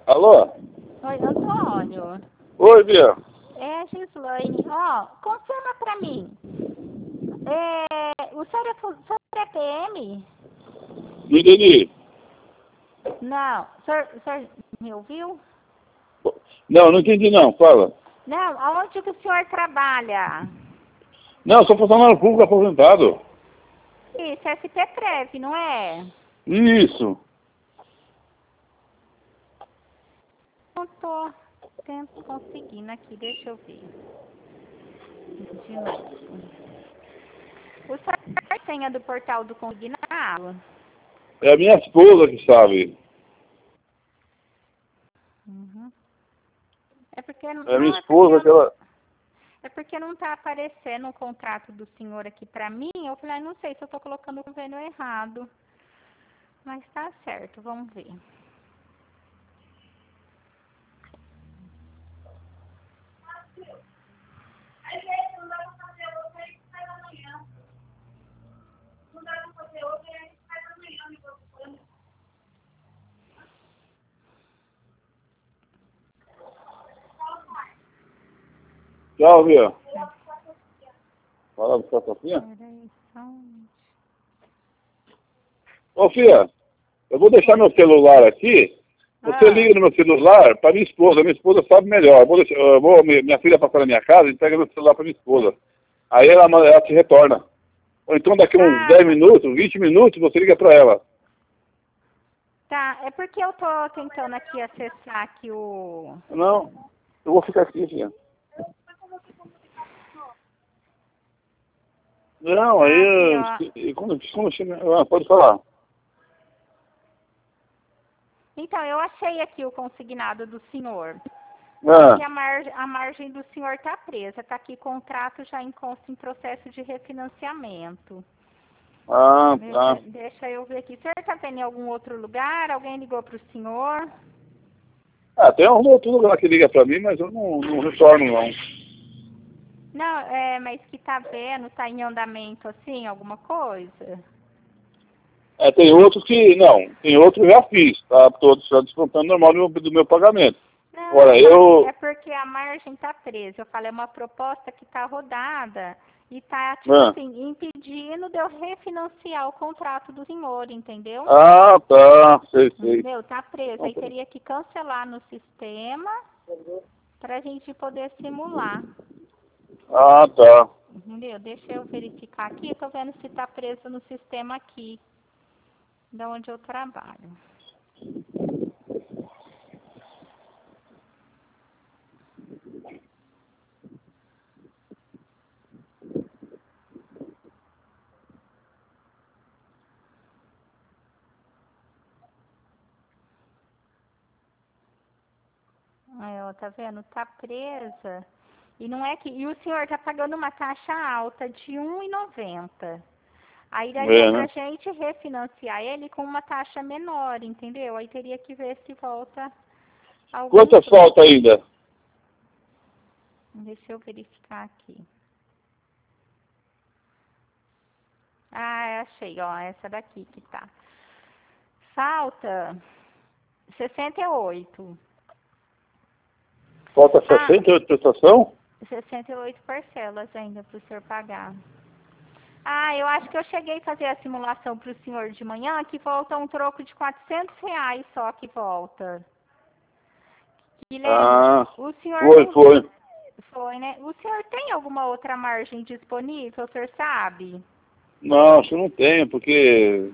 Alô? Oi, Antônio. Oi, Bia. É, Gislaine. Ó, confirma pra mim. O senhor é PM? Não entendi. Não. O senhor me ouviu? Não, não entendi não. Fala. Não, aonde que o senhor trabalha? Não, sou funcionário público aposentado. Isso, SP-Prev, não é? Isso. Não tô conseguindo aqui, deixa eu ver. De novo. O senhor tem a senha do portal do consignado? É a minha esposa que sabe. Uhum. É porque É a minha esposa que ela... É porque não tá aparecendo o contrato do senhor aqui pra mim. Eu falei, não sei se eu tô colocando o convênio errado. Mas tá certo, vamos ver. Tchau, Bia. Fala do sua Sofia. Peraí, só um... Ô, Fia, eu vou deixar meu celular aqui. Você liga no meu celular para minha esposa. Minha esposa sabe melhor. Minha filha passar na minha casa e pega meu celular para minha esposa. Aí ela te retorna. Ou então daqui a uns 10 minutos, 20 minutos, você liga para ela. Tá, é porque eu tô tentando aqui acessar aqui o... Não, eu vou ficar aqui, Fia. Não, Aqui, quando chega... pode falar. Então, eu achei aqui o consignado do senhor. Ah. Que a margem do senhor tá presa. Tá aqui contrato já em consta em processo de refinanciamento. Ah, tá. Deixa eu ver aqui. O senhor tá vendo em algum outro lugar? Alguém ligou pro senhor? Ah, tem um outro lugar que liga pra mim, mas eu não retorno, não. Não, mas que tá vendo, tá em andamento assim, alguma coisa? Tem outros que, não, tem outros que eu já fiz, tá? Todos já descontando normal do meu pagamento. Não, Agora, é porque a margem tá presa. Eu falei, é uma proposta que tá rodada e tá, tipo assim, impedindo de eu refinanciar o contrato do senhor, entendeu? Ah, tá, sei. Entendeu? Tá preso. Aí teria que cancelar no sistema pra gente poder simular. Ah, tá. Entendeu? Deixa eu verificar aqui. Eu tô vendo se tá preso no sistema aqui, de onde eu trabalho. Aí, ó, tá vendo? Tá presa. E não é que... E o senhor tá pagando uma taxa alta de R$ 1,90. Aí daria pra gente refinanciar ele com uma taxa menor, entendeu? Aí teria que ver se volta algum... Quantas falta ainda? Deixa eu verificar aqui. Ah, achei, ó, essa daqui que tá. Falta 68. Falta 68 prestação? 68 parcelas ainda para o senhor pagar. Ah, eu acho que eu cheguei a fazer a simulação para o senhor de manhã, que volta um troco de R$ 400 só que volta. Guilherme, o senhor foi. Foi, né? O senhor tem alguma outra margem disponível, o senhor sabe? Não, acho que não tenho, porque...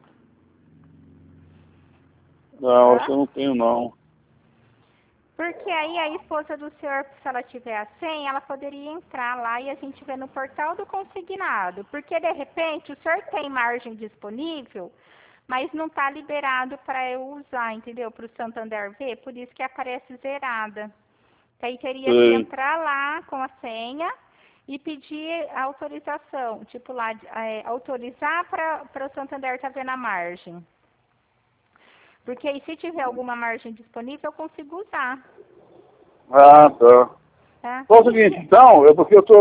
Não, acho que eu não tenho, não. Porque aí a esposa do senhor, se ela tiver a senha, ela poderia entrar lá e a gente vê no portal do consignado. Porque, de repente, o senhor tem margem disponível, mas não está liberado para eu usar, entendeu? Para o Santander ver, por isso que aparece zerada. Aí teria que entrar lá com a senha e pedir autorização. Tipo lá, autorizar para o Santander estar vendo a margem. Porque aí se tiver alguma margem disponível, eu consigo usar. Ah, tá. Tá? Só o seguinte, então, porque eu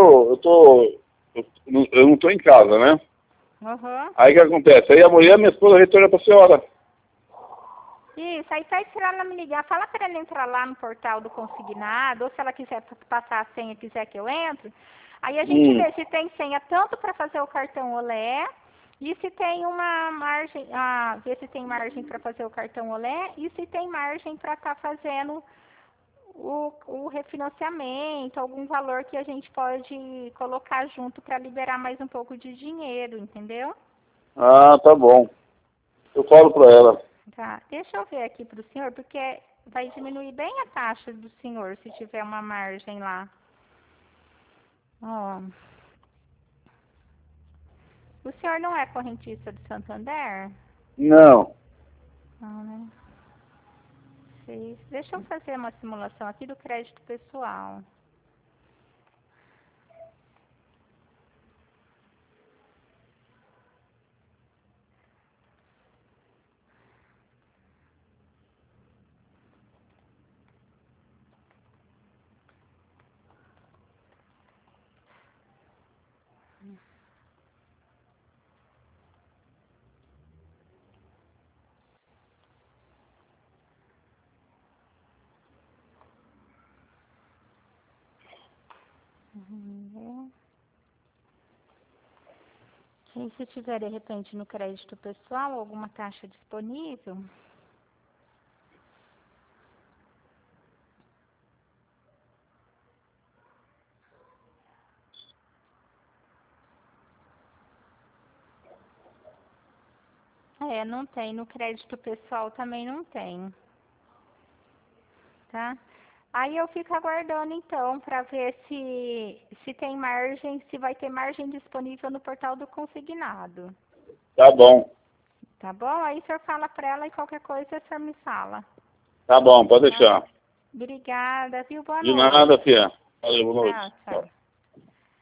não estou em casa, né? Uhum. Aí o que acontece? Aí amanhã minha esposa retorna para a senhora. Isso, aí pede para ela me ligar, fala para ela entrar lá no portal do consignado, ou se ela quiser passar a senha, quiser que eu entre, aí a gente vê se tem senha tanto para fazer o cartão Olé, e se tem uma margem, ver se tem margem para fazer o cartão Olé, e se tem margem para estar fazendo o refinanciamento, algum valor que a gente pode colocar junto para liberar mais um pouco de dinheiro, entendeu? Ah, tá bom. Eu falo para ela. Tá, deixa eu ver aqui para o senhor, porque vai diminuir bem a taxa do senhor se tiver uma margem lá. Ó, o senhor não é correntista do Santander? Não. Não, né? Deixa eu fazer uma simulação aqui do crédito pessoal. E se tiver, de repente, no crédito pessoal, alguma taxa disponível? É, não tem. No crédito pessoal também não tem. Tá? Aí eu fico aguardando, então, para ver se tem margem, se vai ter margem disponível no portal do consignado. Tá bom. Tá bom? Aí o senhor fala para ela e qualquer coisa o senhor me fala. Tá bom, pode deixar. Obrigada, viu? Boa De noite. nada, Fia. Valeu, boa noite. Tchau, tchau.